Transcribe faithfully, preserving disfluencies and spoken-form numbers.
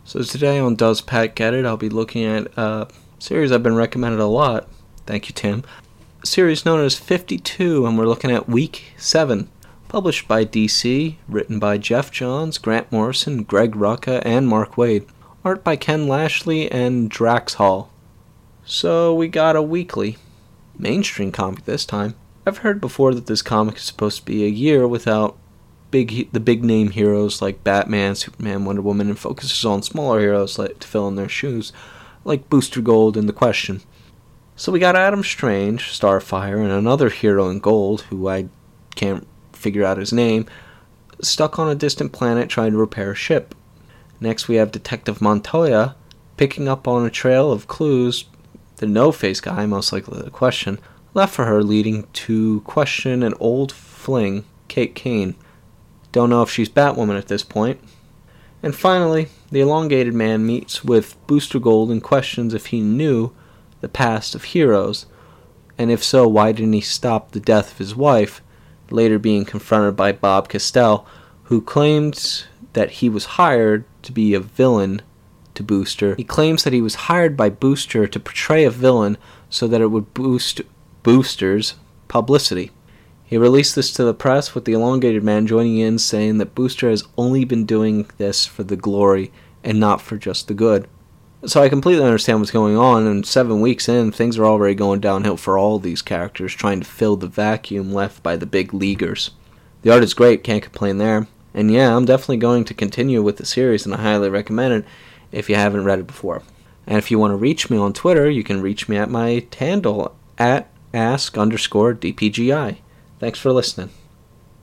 So today on Does Pat Get It, I'll be looking at a series I've been recommended a lot. Thank you, Tim. A series known as fifty-two, and we're looking at Week seven. Published by D C, written by Geoff Johns, Grant Morrison, Greg Rucka, and Mark Waid. Art by Ken Lashley and Drax Hall. So we got a weekly, mainstream comic this time. I've heard before that this comic is supposed to be a year without big the big name heroes like Batman, Superman, Wonder Woman, and focuses on smaller heroes like to fill in their shoes, like Booster Gold and The Question. So we got Adam Strange, Starfire, and another hero in gold, who I can't figure out his name, stuck on a distant planet trying to repair a ship. Next we have Detective Montoya, picking up on a trail of clues the No-Face guy, most likely The Question, left for her, leading to question an old fling, Kate Kane. Don't know if she's Batwoman at this point. And finally, the Elongated Man meets with Booster Gold and questions if he knew the past of heroes, and if so, why didn't he stop the death of his wife, later being confronted by Bob Castell, who claims that he was hired to be a villain to Booster. He claims that he was hired by Booster to portray a villain so that it would boost Booster's publicity. He released this to the press, with the Elongated Man joining in, saying that Booster has only been doing this for the glory and not for just the good. So I completely understand what's going on, and seven weeks in, things are already going downhill for all these characters, trying to fill the vacuum left by the big leaguers. The art is great, can't complain there. And yeah, I'm definitely going to continue with the series, and I highly recommend it if you haven't read it before. And if you want to reach me on Twitter, you can reach me at my handle, at ask underscore DPGI. Thanks for listening.